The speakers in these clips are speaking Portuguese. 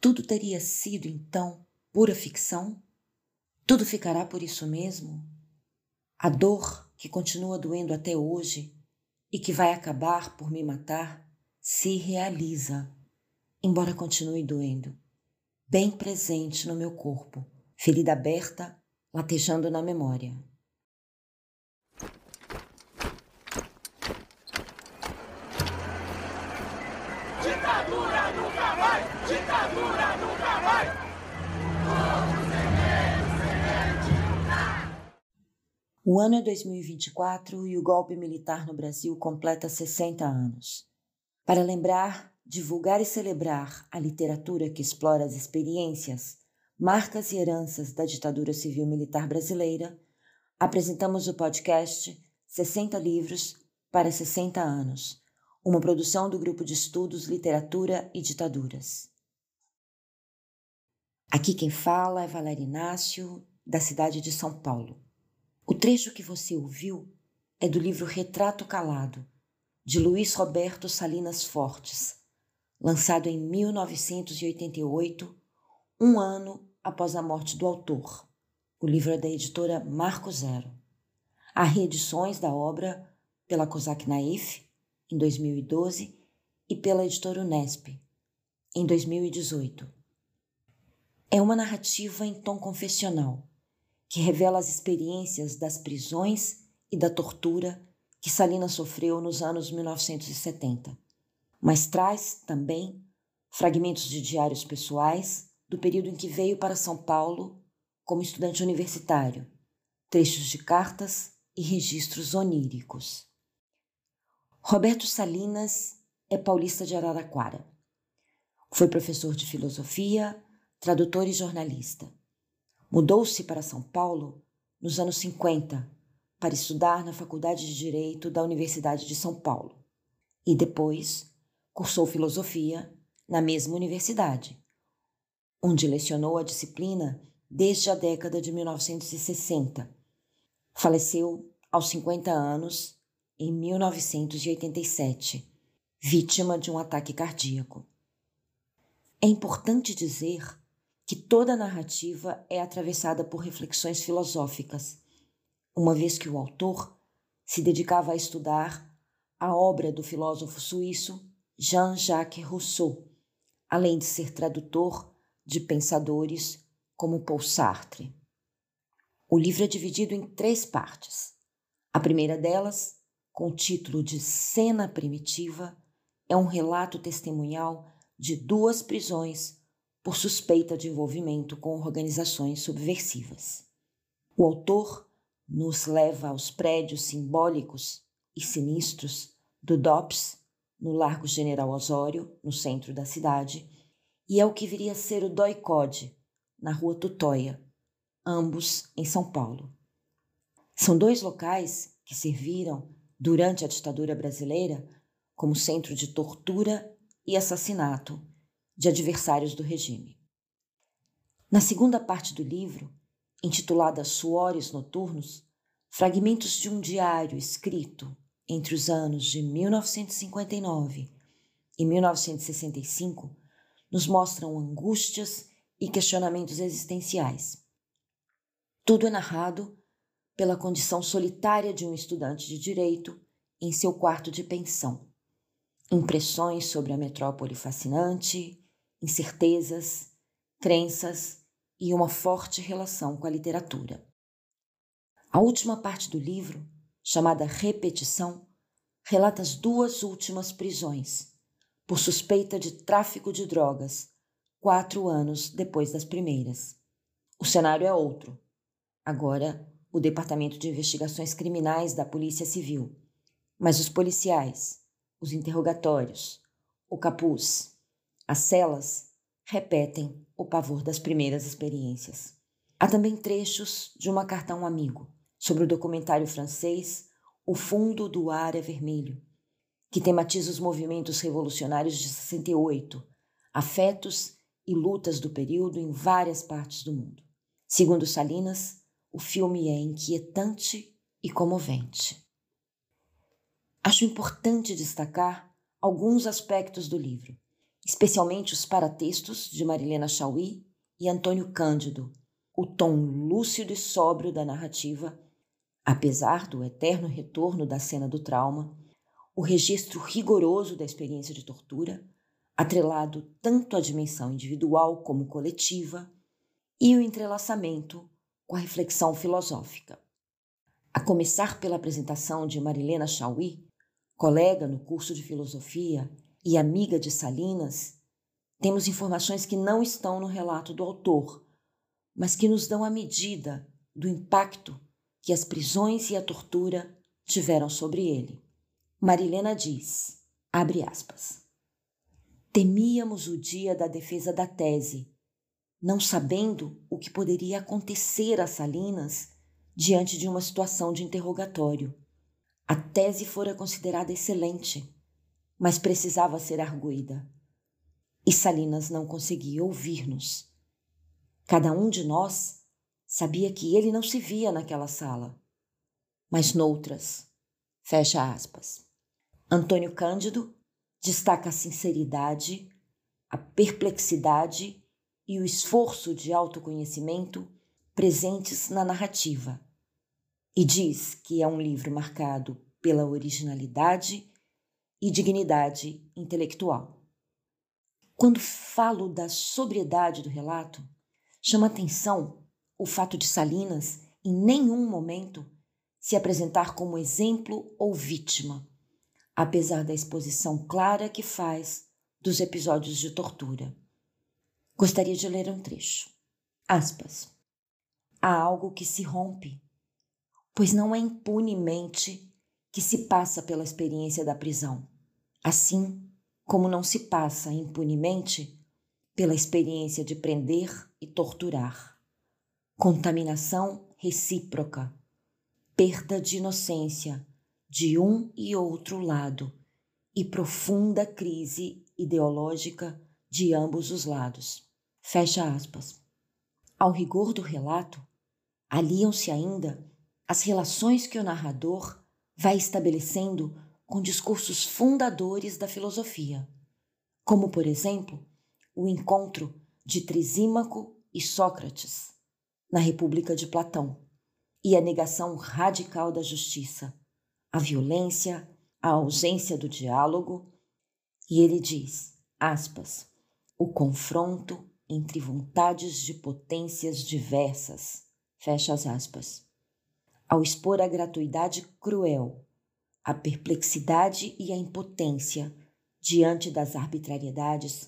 Tudo teria sido, então, pura ficção? Tudo ficará por isso mesmo? A dor que continua doendo até hoje e que vai acabar por me matar se realiza, embora continue doendo, bem presente no meu corpo, ferida aberta, latejando na memória. Ditadura nunca vai! Ditadura nunca vai! Vamos O ano é 2024 e o golpe militar no Brasil completa 60 anos. Para lembrar, divulgar e celebrar a literatura que explora as experiências, marcas e heranças da ditadura civil-militar brasileira, apresentamos o podcast 60 Livros para 60 Anos, uma produção do Grupo de Estudos Literatura e Ditaduras. Aqui quem fala é Valéria Inácio, da cidade de São Paulo. O trecho que você ouviu é do livro Retrato Calado, de Luiz Roberto Salinas Fortes, lançado em 1988, um ano após a morte do autor. O livro é da editora Marco Zero. Há reedições da obra pela Cosac Naif, em 2012, e pela editora Unesp, em 2018. É uma narrativa em tom confessional, que revela as experiências das prisões e da tortura que Salinas sofreu nos anos 1970, mas traz também fragmentos de diários pessoais do período em que veio para São Paulo como estudante universitário, trechos de cartas e registros oníricos. Roberto Salinas é paulista de Araraquara. Foi professor de filosofia, tradutor e jornalista. Mudou-se para São Paulo nos anos 50 para estudar na Faculdade de Direito da Universidade de São Paulo e depois cursou filosofia na mesma universidade, onde lecionou a disciplina desde a década de 1960. Faleceu aos 50 anos em 1987, vítima de um ataque cardíaco. É importante dizer que toda a narrativa é atravessada por reflexões filosóficas, uma vez que o autor se dedicava a estudar a obra do filósofo suíço Jean-Jacques Rousseau, além de ser tradutor de pensadores como Paul Sartre. O livro é dividido em 3 partes. A primeira delas, com o título de Cena Primitiva, é um relato testemunhal de 2 prisões por suspeita de envolvimento com organizações subversivas. O autor nos leva aos prédios simbólicos e sinistros do DOPS, no Largo General Osório, no centro da cidade, e é o que viria a ser o DOI-CODE, na Rua Tutóia, ambos em São Paulo. São 2 locais que serviram, durante a ditadura brasileira, como centro de tortura e assassinato de adversários do regime. Na segunda parte do livro, intitulada Suores Noturnos, fragmentos de um diário escrito entre os anos de 1959 e 1965 nos mostram angústias e questionamentos existenciais. Tudo é narrado pela condição solitária de um estudante de direito em seu quarto de pensão. Impressões sobre a metrópole fascinante, incertezas, crenças e uma forte relação com a literatura. A última parte do livro, chamada Repetição, relata as 2 últimas prisões, por suspeita de tráfico de drogas, 4 anos depois das primeiras. O cenário é outro. Agora, o Departamento de Investigações Criminais da Polícia Civil. Mas os policiais, os interrogatórios, o capuz, as celas repetem o pavor das primeiras experiências. Há também trechos de uma carta a um amigo sobre o documentário francês O Fundo do Ar é Vermelho, que tematiza os movimentos revolucionários de 68, afetos e lutas do período em várias partes do mundo. Segundo Salinas, o filme é inquietante e comovente. Acho importante destacar alguns aspectos do livro especialmente os paratextos de Marilena Chaui e Antônio Cândido, o tom lúcido e sóbrio da narrativa, apesar do eterno retorno da cena do trauma, o registro rigoroso da experiência de tortura, atrelado tanto à dimensão individual como coletiva, e o entrelaçamento com a reflexão filosófica. A começar pela apresentação de Marilena Chaui, colega no curso de filosofia e amiga de Salinas, temos informações que não estão no relato do autor, mas que nos dão a medida do impacto que as prisões e a tortura tiveram sobre ele. Marilena diz, abre aspas, temíamos o dia da defesa da tese, não sabendo o que poderia acontecer a Salinas diante de uma situação de interrogatório. A tese fora considerada excelente, mas precisava ser arguída. E Salinas não conseguia ouvir-nos. Cada um de nós sabia que ele não se via naquela sala, mas noutras. Fecha aspas. Antônio Cândido destaca a sinceridade, a perplexidade e o esforço de autoconhecimento presentes na narrativa e diz que é um livro marcado pela originalidade e dignidade intelectual. Quando falo da sobriedade do relato, chama atenção o fato de Salinas, em nenhum momento, se apresentar como exemplo ou vítima, apesar da exposição clara que faz dos episódios de tortura. Gostaria de ler um trecho. Aspas. Há algo que se rompe, pois não é impunemente que se passa pela experiência da prisão, assim como não se passa impunemente pela experiência de prender e torturar. Contaminação recíproca, perda de inocência de um e outro lado e profunda crise ideológica de ambos os lados. Fecha aspas. Ao rigor do relato, aliam-se ainda as relações que o narrador vai estabelecendo com discursos fundadores da filosofia, como, por exemplo, o encontro de Trisímaco e Sócrates na República de Platão e a negação radical da justiça, a violência, a ausência do diálogo, e ele diz, aspas, o confronto entre vontades de potências diversas, fecha as aspas. Ao expor a gratuidade cruel, a perplexidade e a impotência diante das arbitrariedades,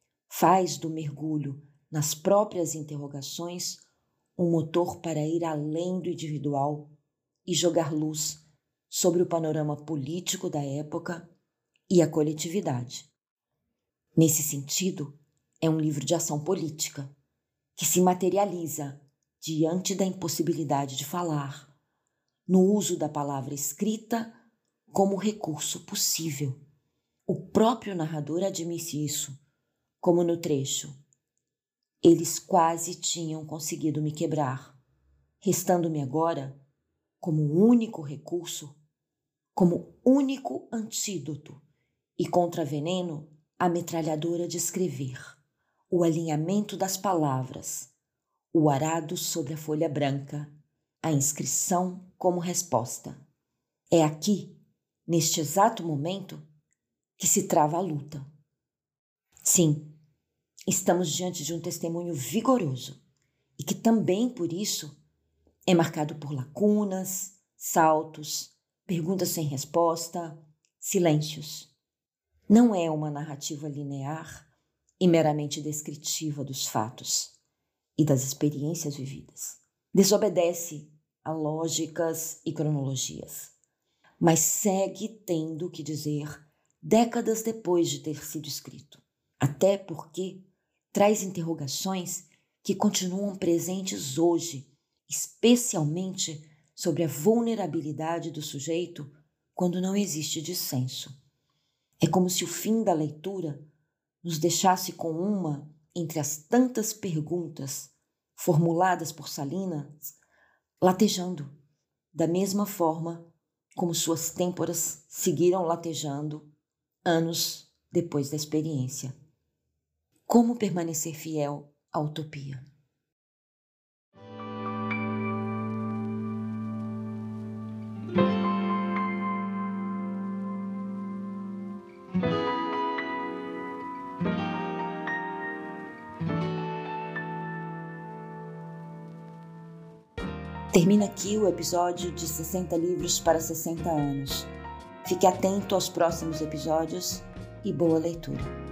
faz do mergulho nas próprias interrogações um motor para ir além do individual e jogar luz sobre o panorama político da época e a coletividade. Nesse sentido, é um livro de ação política, que se materializa diante da impossibilidade de falar, no uso da palavra escrita como recurso possível. O próprio narrador admite isso, como no trecho. Eles quase tinham conseguido me quebrar, restando-me agora, como único recurso, como único antídoto e contraveneno, a metralhadora de escrever, o alinhamento das palavras, o arado sobre a folha branca, a inscrição como resposta. É aqui, neste exato momento, que se trava a luta. Sim, estamos diante de um testemunho vigoroso e que também, por isso, é marcado por lacunas, saltos, perguntas sem resposta, silêncios. Não é uma narrativa linear e meramente descritiva dos fatos e das experiências vividas. Desobedece a lógicas e cronologias, mas segue tendo que dizer décadas depois de ter sido escrito, até porque traz interrogações que continuam presentes hoje, especialmente sobre a vulnerabilidade do sujeito quando não existe dissenso. É como se o fim da leitura nos deixasse com uma, entre as tantas perguntas formuladas por Salinas, latejando, da mesma forma como suas têmporas seguiram latejando anos depois da experiência. Como permanecer fiel à utopia. Termina aqui o episódio de 60 livros para 60 anos. Fique atento aos próximos episódios e boa leitura.